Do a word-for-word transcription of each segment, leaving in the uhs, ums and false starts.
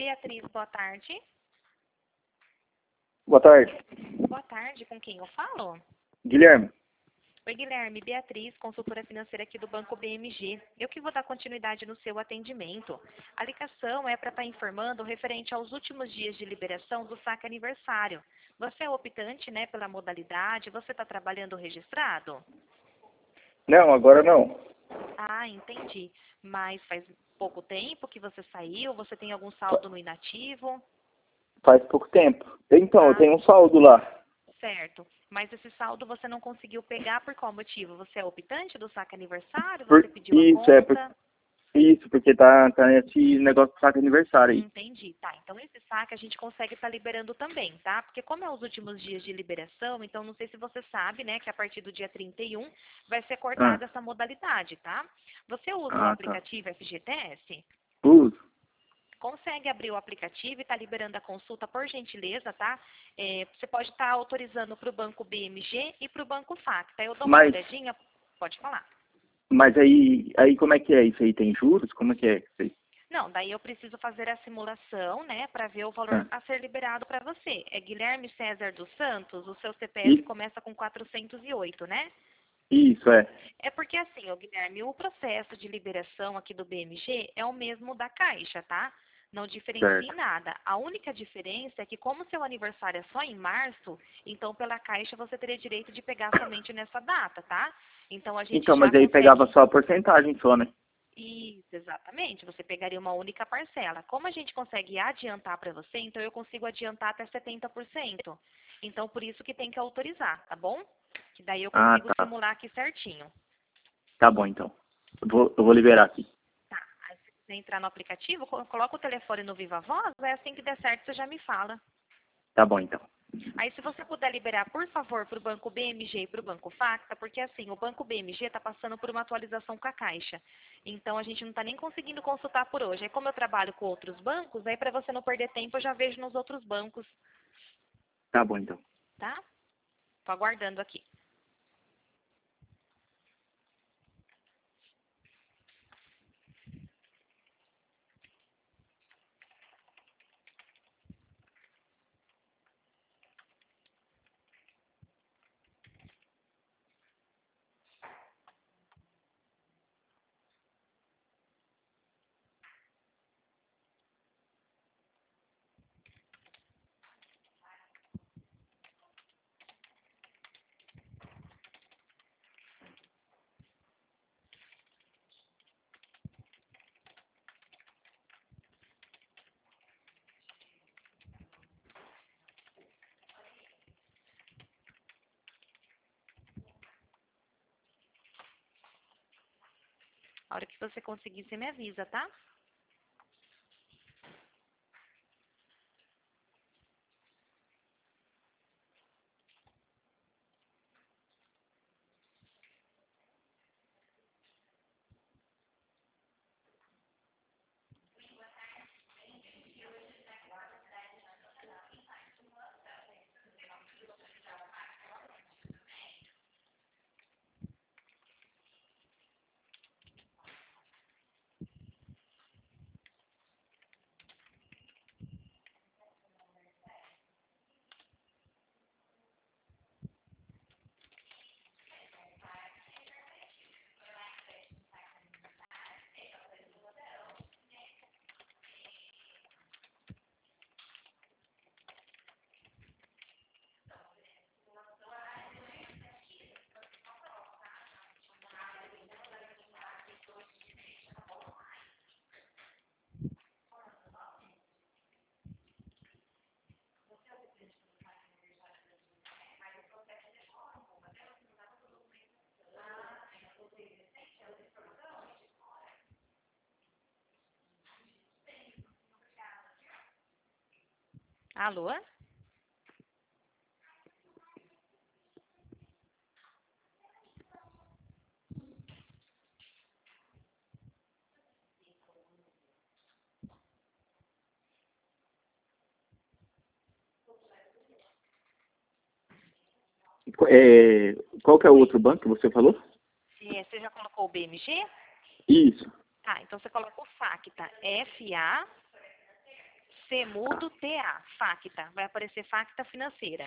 Beatriz, boa tarde. Boa tarde. Boa tarde, com quem eu falo? Guilherme. Oi, Guilherme. Beatriz, consultora financeira aqui do Banco B M G. Eu que vou dar continuidade no seu atendimento. A ligação é para estar informando referente aos últimos dias de liberação do saque aniversário. Você é optante, né, pela modalidade? Você está trabalhando registrado? Não, agora não. Ah, entendi. Mas faz pouco tempo que você saiu? Você tem algum saldo no inativo? Faz pouco tempo. Então, Ah, eu tenho um saldo lá. certo. Mas esse saldo você não conseguiu pegar por qual motivo? Você é optante do saque aniversário? Por- Você pediu a Isso, é por... conta? Isso, porque tá, tá esse negócio de saco aniversário aí. Entendi, tá. Então esse saque a gente consegue estar liberando também, tá? Porque como é os últimos dias de liberação, então não sei se você sabe, né, que a partir do dia trinta e um vai ser Ah, cortada essa modalidade, tá? Você usa o ah tá. aplicativo F G T S? Uso. Consegue abrir o aplicativo e tá liberando a consulta, por gentileza, tá? É, você pode estar autorizando para o Banco B M G e para o Banco Facta. Eu dou uma Mas, olhadinha, pode falar. mas aí, aí como é que é? Isso aí tem juros? Como é que é isso aí? Não, daí eu preciso fazer a simulação, né, para ver o valor Ah, a ser liberado para você. É Guilherme César dos Santos, o seu C P F e- começa com quatrocentos e oito, né? isso, é. É porque assim, ô Guilherme, o processo de liberação aqui do B M G é o mesmo da Caixa, tá? Não diferencia em Certo. nada. A única diferença é que como seu aniversário é só em março, então pela Caixa você teria direito de pegar somente nessa data, tá? Então a gente Então, já mas aí pegava consegue. só a porcentagem só, né? Isso, exatamente. Você pegaria uma única parcela. Como a gente consegue adiantar para você, então eu consigo adiantar até setenta por cento. Então, por isso que tem que autorizar, tá bom? Que daí eu Ah, consigo tá. simular aqui certinho. Tá bom, então. Eu vou, eu vou liberar aqui. Tá. Aí se você entrar no aplicativo, co- coloca o telefone no Viva Voz, aí assim que der certo você já me fala. Tá bom, então. Aí se você puder liberar, por favor, para o Banco B M G e para o Banco Facta, porque assim, o Banco B M G está passando por uma atualização com a Caixa. Então a gente não está nem conseguindo consultar por hoje. Aí como eu trabalho com outros bancos, aí para você não perder tempo eu já vejo nos outros bancos, Tá bom, então. tá? Tô aguardando aqui. A hora que você conseguir, você me avisa, tá? Alô? É, qual que é o Oi. outro banco que você falou? É, você já colocou o B M G? Isso. Tá, então você coloca o Facta. F A C mudo T A, Facta. Vai aparecer Facta Financeira.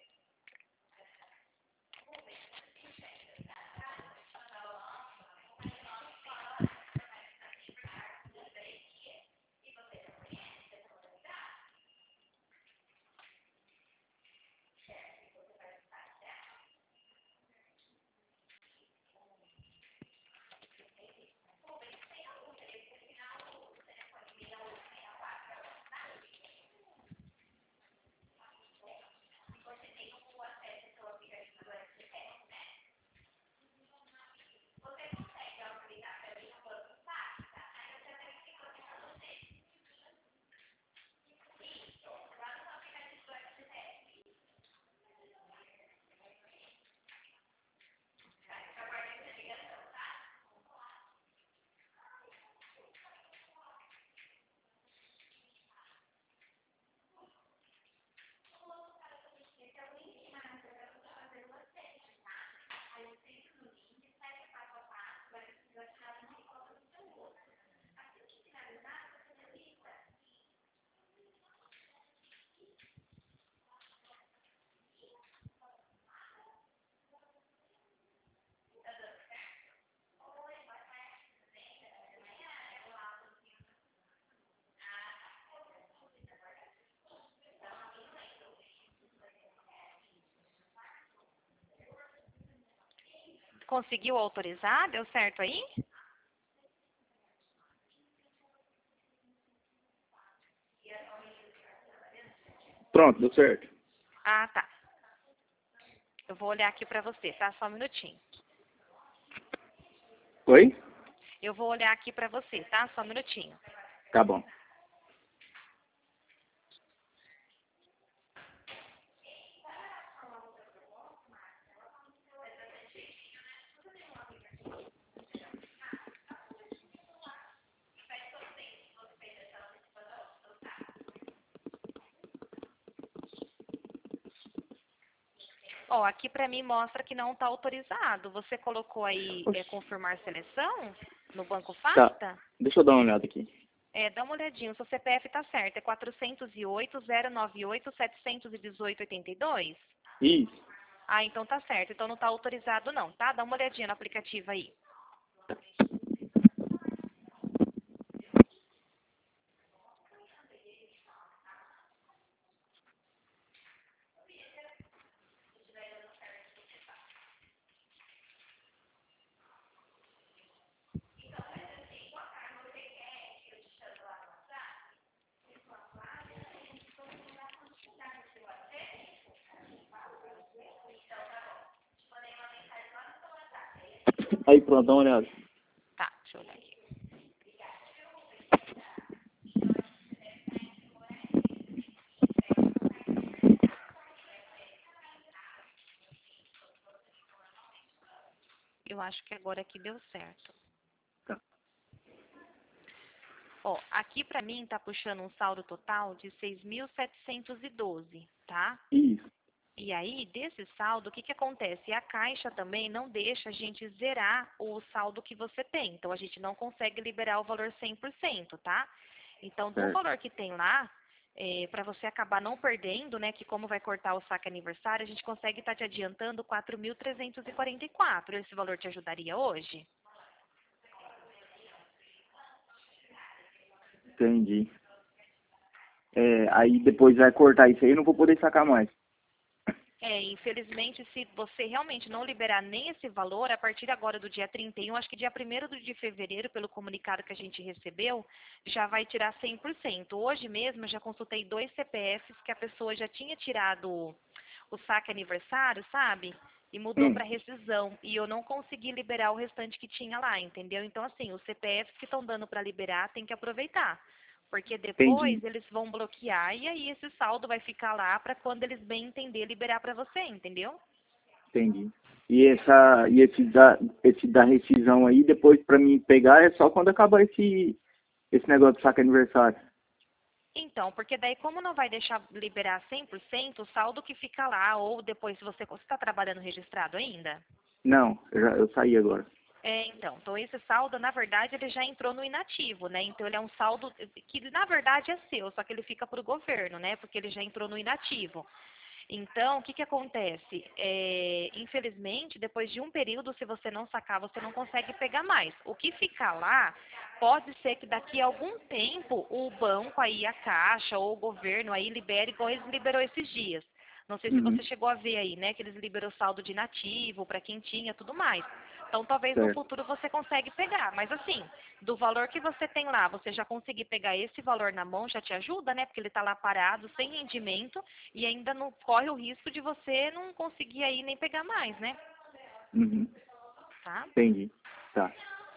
Conseguiu autorizar? Deu certo aí? Pronto, deu certo. Ah, tá. Eu vou olhar aqui para você, tá? Só um minutinho. Oi? Eu vou olhar aqui para você, tá? Só um minutinho. Tá bom. Ó, aqui para mim mostra que não está autorizado. Você colocou aí é, Oxi. confirmar seleção no Banco Tá. Facta? Deixa eu dar uma olhada aqui. É, dá uma olhadinha. O seu C P F tá certo. É quatrocentos e oito, zero nove oito, setecentos e dezoito, oitenta e dois? Isso. Ah, então tá certo. Então não tá autorizado não, tá? Dá uma olhadinha no aplicativo aí. Aí, pronto, dá uma olhada. Tá, deixa eu olhar aqui. Eu acho que agora aqui deu certo. Tá. Ó, aqui pra mim tá puxando um saldo total de seis mil setecentos e doze, tá? Isso. E aí, desse saldo, o que que acontece? A Caixa também não deixa a gente zerar o saldo que você tem. Então, a gente não consegue liberar o valor cem por cento, tá? Então, do Certo. valor que tem lá, é, para você acabar não perdendo, né, que como vai cortar o saque aniversário, a gente consegue estar te adiantando quatro mil trezentos e quarenta e quatro. Esse valor te ajudaria hoje? Entendi. É, aí depois vai cortar isso aí, eu não vou poder sacar mais. É, infelizmente, se você realmente não liberar nem esse valor, a partir agora do dia trinta e um, acho que dia primeiro de fevereiro, pelo comunicado que a gente recebeu, já vai tirar cem por cento. Hoje mesmo, eu já consultei dois C P Fs que a pessoa já tinha tirado o saque aniversário, sabe? E mudou Hum, para rescisão. E eu não consegui liberar o restante que tinha lá, entendeu? Então, assim, os C P Fs que estão dando para liberar, tem que aproveitar. Porque entendi, depois eles vão bloquear e aí esse saldo vai ficar lá para quando eles bem entender liberar para você, entendeu? entendi. E essa, e esse da, esse da rescisão aí, depois pra mim pegar é só quando acabar esse, esse negócio de saque aniversário. Então, porque daí como não vai deixar liberar cem por cento, o saldo que fica lá, ou depois se você está trabalhando registrado ainda? Não, eu, já, eu saí agora. É, então, então esse saldo, na verdade, ele já entrou no inativo, né? Então ele é um saldo que, na verdade, é seu, só que ele fica para o governo, né? Porque ele já entrou no inativo. Então, o que que acontece? É, infelizmente, depois de um período, se você não sacar, você não consegue pegar mais. O que ficar lá, pode ser que daqui a algum tempo o banco aí, a Caixa ou o governo aí libere, igual eles liberou esses dias. Não sei se Uhum. você chegou a ver aí, né, que eles liberou saldo de inativo para quem tinha, tudo mais. Então, talvez no Certo. futuro você consegue pegar. Mas assim, do valor que você tem lá, você já conseguir pegar esse valor na mão, já te ajuda, né? Porque ele está lá parado, sem rendimento, e ainda não corre o risco de você não conseguir aí nem pegar mais, né? Uhum. Tá? Entendi. Tá.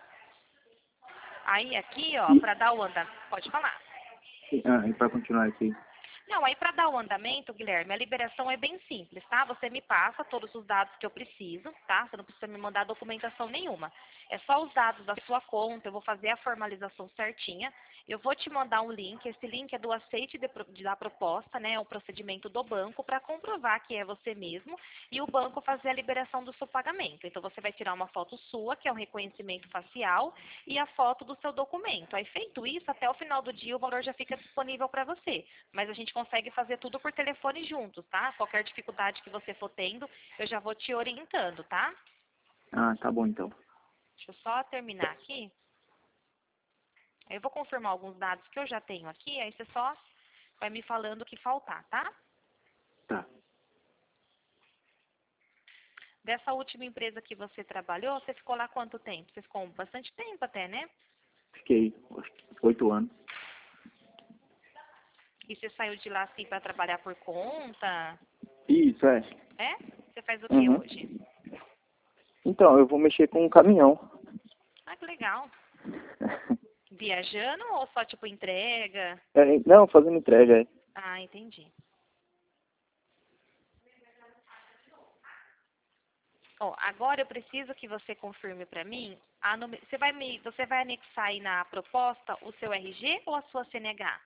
Aí aqui, ó, E, para dar o andamento, pode falar. ah, e para continuar aqui. Não, aí para dar o andamento, Guilherme, a liberação é bem simples, tá? Você me passa todos os dados que eu preciso, tá? Você não precisa me mandar documentação nenhuma. É só os dados da sua conta, eu vou fazer a formalização certinha. Eu vou te mandar um link, esse link é do aceite de, de, da proposta, né? É um procedimento do banco para comprovar que é você mesmo e o banco fazer a liberação do seu pagamento. Então você vai tirar uma foto sua, que é um reconhecimento facial, e a foto do seu documento. Aí feito isso, até o final do dia o valor já fica disponível para você. Mas a gente consegue fazer tudo por telefone juntos, tá? Qualquer dificuldade que você for tendo, eu já vou te orientando, tá? Ah, tá bom então. Deixa eu só terminar aqui. Eu vou confirmar alguns dados que eu já tenho aqui, aí você só vai me falando o que faltar, tá? Tá. Dessa última empresa que você trabalhou, você ficou lá quanto tempo? Você ficou bastante tempo até, né? Fiquei, acho que oito anos. E você saiu de lá assim para trabalhar por conta? Isso, é. É? Você faz o que Uhum. hoje? Então, eu vou mexer com um caminhão. Ah, que legal. Viajando ou só tipo entrega? É, não, fazendo entrega, é. Ah, entendi. Ó, agora eu preciso que você confirme para mim, a nome- você vai me, você vai anexar aí na proposta o seu R G ou a sua C N H?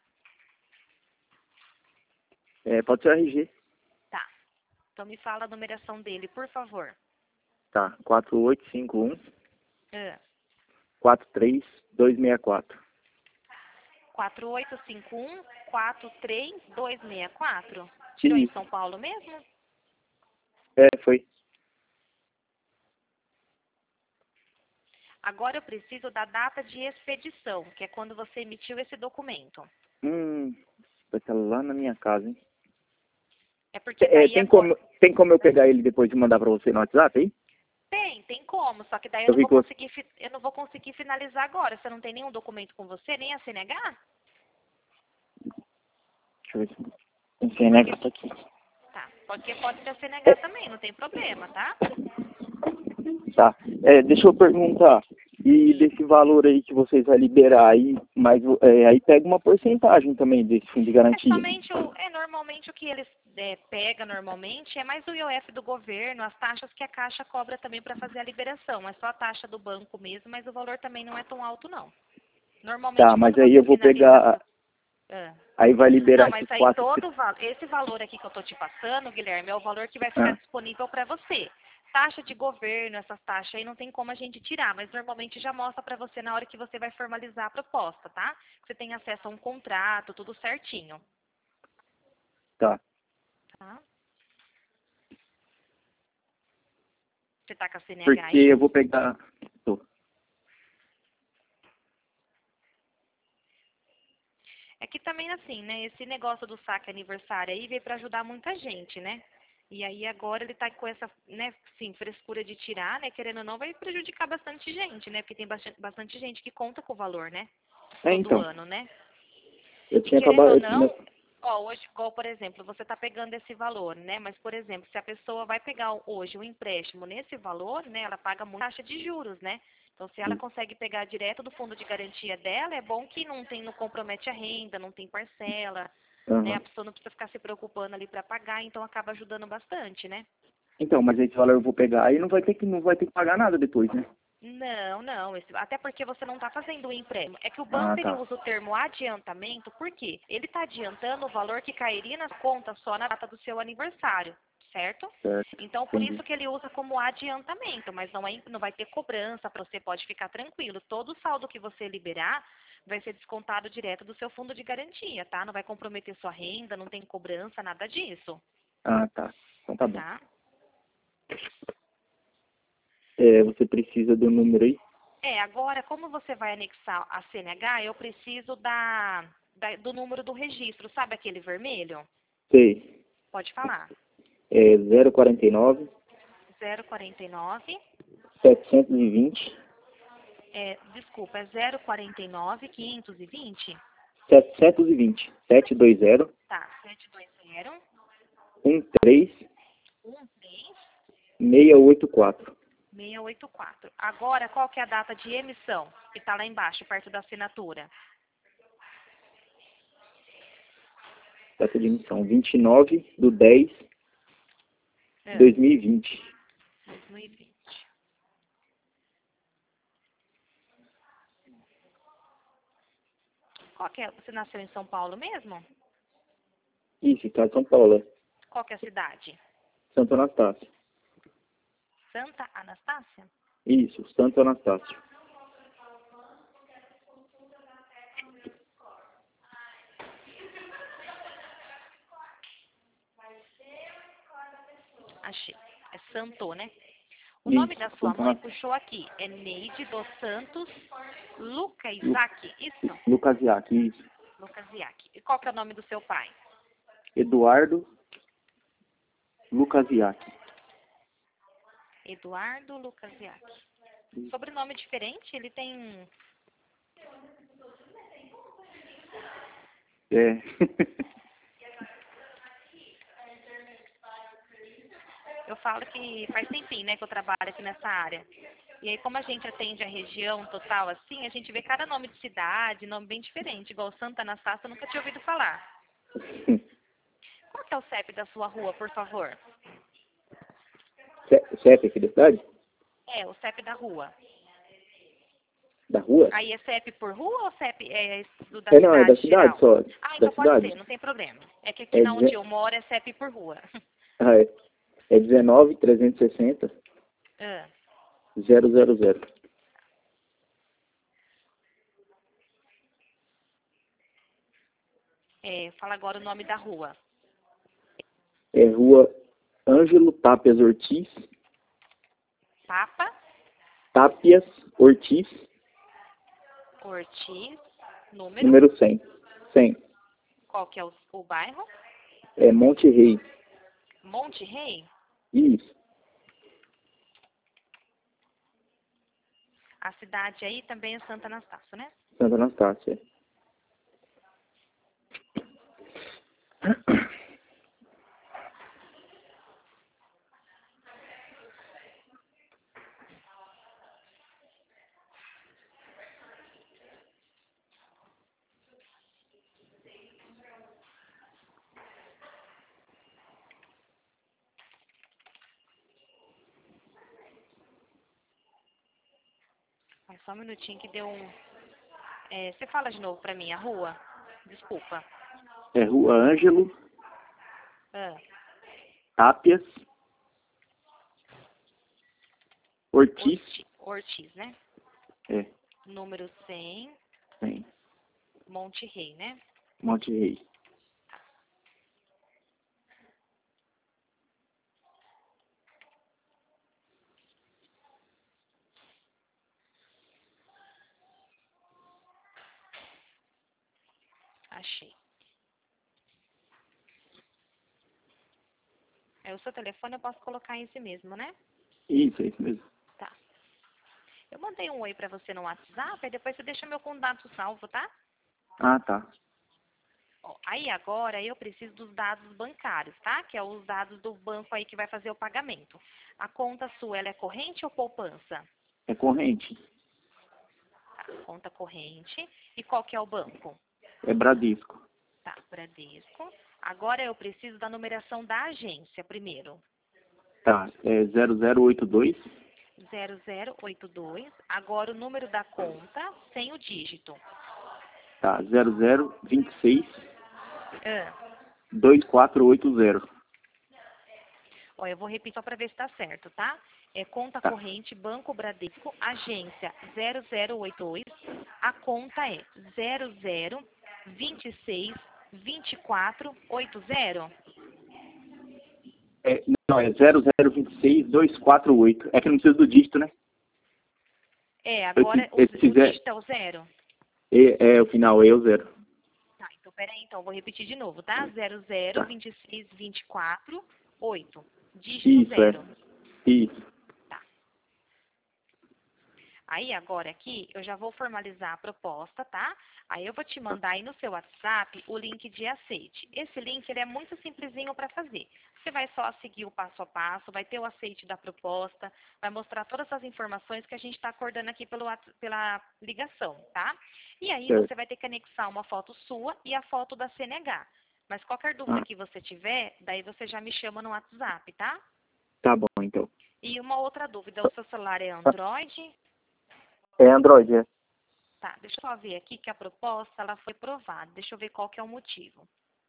É, pode ser R G. Tá. Então me fala a numeração dele, por favor. Tá, quatro oito cinco um, Ah, quatro três dois seis quatro. quatro oito cinco um, quatro três dois seis quatro. Tirou em Isso. São Paulo mesmo? É, foi. Agora eu preciso da data de expedição, que é quando você emitiu esse documento. Hum, vai estar lá na minha casa, hein? É porque É, daí tem agora... como, tem como eu pegar ele depois de mandar pra você no WhatsApp, hein? Tem, tem como, só que daí eu Eu não vi vou que você... conseguir, fi- eu não vou conseguir finalizar agora. Você não tem nenhum documento com você, nem a C N H? Deixa eu ver se tem C N H tá aqui. Tá, porque pode ser a C N H também, não tem problema, tá? Tá. É, deixa eu perguntar. E Sim. desse valor aí que vocês vão liberar aí, mas é, aí pega uma porcentagem também desse fundo de É garantia. somente o, é normalmente o que eles é, pegam normalmente é mais o I O F do governo, as taxas que a Caixa cobra também para fazer a liberação. É só a taxa do banco mesmo, mas o valor também não é tão alto não. Tá, Normalmente mas quando aí você eu vou finaliza pegar, essa... Ah. aí vai Não, liberar mas esses aí quatro... todo val- esse valor aqui que eu estou te passando, Guilherme, é o valor que vai ficar Ah, disponível para você. Taxa de governo, essas taxas aí não tem como a gente tirar, mas normalmente já mostra para você na hora que você vai formalizar a proposta, tá? Você tem acesso a um contrato, tudo certinho, tá. tá? Você tá com a C N H Porque aí? eu vou pegar... Tô. É que também assim, né? Esse negócio do saque aniversário aí veio para ajudar muita gente, né? E aí agora ele tá com essa, né, sim, frescura de tirar, né? Querendo ou não, vai prejudicar bastante gente, né? Porque tem bastante, bastante gente que conta com o valor, né? É, Todo então. ano, né? Eu E tinha querendo ou trabalhado... não, ó, hoje, igual, por exemplo, você está pegando esse valor, né? Mas, por exemplo, se a pessoa vai pegar hoje um empréstimo nesse valor, né? Ela paga muita taxa de juros, né? Então, se ela consegue pegar direto do fundo de garantia dela, é bom que não tem, não compromete a renda, não tem parcela, né? Aham. A pessoa não precisa ficar se preocupando ali para pagar, então acaba ajudando bastante, né? Então, mas esse valor eu vou pegar e não vai ter que, não vai ter que pagar nada depois, né? Não, não, esse- até porque você não está fazendo o empréstimo. É que o Ah, banco ele tá. usa o termo adiantamento, por quê? Ele está adiantando o valor que cairia na conta só na data do seu aniversário. certo? Certo. Então, por Entendi. isso que ele usa como adiantamento, mas não, é, não vai ter cobrança, para você pode ficar tranquilo. Todo o saldo que você liberar vai ser descontado direto do seu fundo de garantia, tá? Não vai comprometer sua renda, não tem cobrança, nada disso, Ah, tá. Então tá bom. tá? É, você precisa do número aí? É, agora, como você vai anexar a C N H, eu preciso da, da- do número do registro, sabe aquele vermelho? Sei. Pode falar. É zero quarenta e nove, zero quarenta e nove, setecentos e vinte, é, desculpa, é zero quarenta e nove, quinhentos e vinte? setecentos e vinte, setecentos e vinte. Tá, sete dois zero, um três um três, seis oito quatro. seis oito quatro. Agora, qual que é a data de emissão? Que está lá embaixo, perto da assinatura. Data de emissão vinte e nove de dez É, de dois mil e vinte. dois mil e vinte. Qual que é? Você nasceu em São Paulo mesmo? Isso, estado de São Paulo. é. Qual que é a cidade? Santo Anastácio. Santa Anastácia? Isso, Santo Anastácio. Achei. É Santo, né? O Isso, nome da sua Santo mãe Anastácio. puxou aqui. É Neide dos Santos Luca Lu- Isaac. Isso? Lucas Iac, isso. Lucas Isaac. E qual que é o nome do seu pai? Eduardo Lucas Iac. Eduardo Lucas Isaac. Sobrenome diferente? Ele tem... É. Eu falo que faz tempinho, né, que eu trabalho aqui nessa área. E aí, como a gente atende a região total assim, a gente vê cada nome de cidade, nome bem diferente. Igual Santa Anastácia, eu nunca tinha ouvido falar. Qual que é o C E P da sua rua, por favor? C- CEP aqui da cidade? É, o C E P da rua. Da rua? Aí é C E P por rua ou C E P é do, da É, não, é da cidade cidade geral? só. Ah, Da então pode cidade. ser, não tem problema. É que aqui É, na onde deze- eu moro é C E P por rua. ah, é. É dezenove, trezentos e sessenta, Ah, zero zero zero. é, fala agora o nome da rua. É rua Ângelo Tápias Ortiz. Papa Tápias Ortiz, Ortiz, número, número cem. cem. qual que é o, o bairro? É Monte Rei. Monte Rei? Isso. A cidade aí também é Santa Anastácio, né? Santa Anastácia. Mas só um minutinho que deu um... É, você fala de novo pra mim, a rua? Desculpa. É rua Ângelo Ah, Tápias Ortiz. Ortiz, Ortiz, né? É, Número cem, cem. Monte Rei, né? Monte Rei. Achei. É, o seu telefone eu posso colocar esse mesmo, né? Isso, é isso mesmo. Tá. Eu mandei um oi pra você no WhatsApp, aí depois você deixa meu contato salvo, tá? Ah, tá. Ó, aí agora eu preciso dos dados bancários, tá? Que é os dados do banco aí que vai fazer o pagamento. A conta sua, ela é corrente ou poupança? É corrente. Tá, conta corrente. E qual que é o banco? É Bradesco. Tá, Bradesco. Agora eu preciso da numeração da agência primeiro. Tá, é zero zero oito dois. zero zero oito dois. Agora o número da conta sem o dígito. Tá, zero zero vinte e seis, Ah, dois quatro oito zero. Ó, eu vou repetir só para ver se está certo, tá? É conta Tá. corrente, Banco Bradesco, agência zero zero oito dois, a conta é zero zero vinte e seis vinte e quatro oitenta. É, não, é zero zero vinte e seis dois quatro oito. É que não precisa do dígito, né? É, Eu, agora se- o, eu, se o quiser, dígito é o zero? é, é o final, é o zero. Tá, então peraí, então vou repetir de novo, tá? zero zero Tá. vinte e seis vinte e quatro oito, dígito Isso, é. zero. Isso. Tá. Aí agora aqui eu já vou formalizar a proposta, tá? Aí eu vou te mandar aí no seu WhatsApp o link de aceite. Esse link ele é muito simplesinho para fazer. Você vai só seguir o passo a passo, vai ter o aceite da proposta, vai mostrar todas as informações que a gente está acordando aqui pelo, Whats- pela ligação, tá? E aí Certo. você vai ter que anexar uma foto sua e a foto da C N H. Mas qualquer dúvida Ah, que você tiver, daí você já me chama no WhatsApp, tá? tá bom, então. E uma outra dúvida, o seu celular é Android? É Android, é? Tá, deixa eu só ver aqui que a proposta ela foi aprovada. Deixa eu ver qual que é o motivo.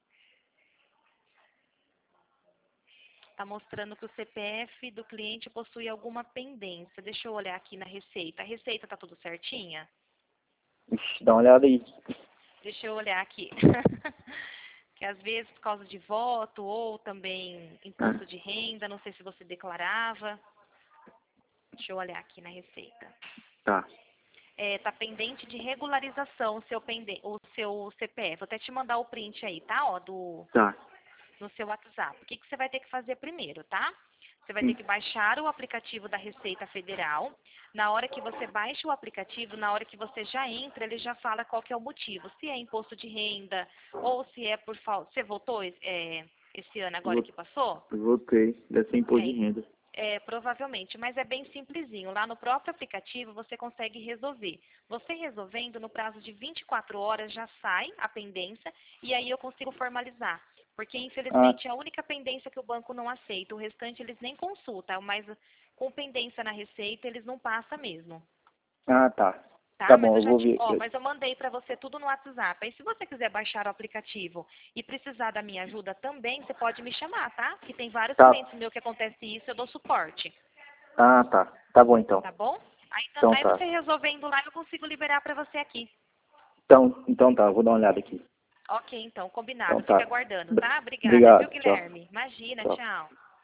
Está mostrando que o C P F do cliente possui alguma pendência. Deixa eu olhar aqui na receita. A receita tá tudo certinha? Ixi, dá uma olhada aí. Deixa eu olhar aqui. Que às vezes por causa de voto ou também Ah, imposto de renda, não sei se você declarava. Deixa eu olhar aqui na receita. tá, É, tá pendente de regularização o seu, pende... o seu C P F. Vou até te mandar o print aí, tá? Ó, do... tá. no seu WhatsApp. O que, que você vai ter que fazer primeiro, tá? Você vai ter Sim. que baixar o aplicativo da Receita Federal. Na hora que você baixa o aplicativo, na hora que você já entra, ele já fala qual que é o motivo. Se é imposto de renda ou se é por falta... Você votou é, esse ano agora Vou- que passou? Voltei. Deve ser imposto de É, renda. é, provavelmente, mas é bem simplesinho. Lá no próprio aplicativo você consegue resolver. Você resolvendo, no prazo de vinte e quatro horas já sai a pendência e aí eu consigo formalizar. Porque, Ah, infelizmente, é a única pendência que o banco não aceita. O restante eles nem consultam, mas com pendência na receita eles não passam mesmo. ah, tá. Tá Tá? Mas bom, eu eu já vou te, ver. ó, Eu- mas eu mandei para você tudo no WhatsApp. Aí se você quiser baixar o aplicativo e precisar da minha ajuda também, você pode me chamar, tá? Que tem vários Tá. clientes meus que acontece isso, eu dou suporte. Ah, tá. Tá bom, então. Tá bom? Aí, tam- Então aí tá. você resolvendo lá, eu consigo liberar para você aqui. Então, então tá, eu vou dar uma olhada aqui. Ok, então, Então combinado. Fica tá. aguardando, Br- tá? Obrigada, viu, Obrigado, tchau. Guilherme? Imagina, Tchau. tchau.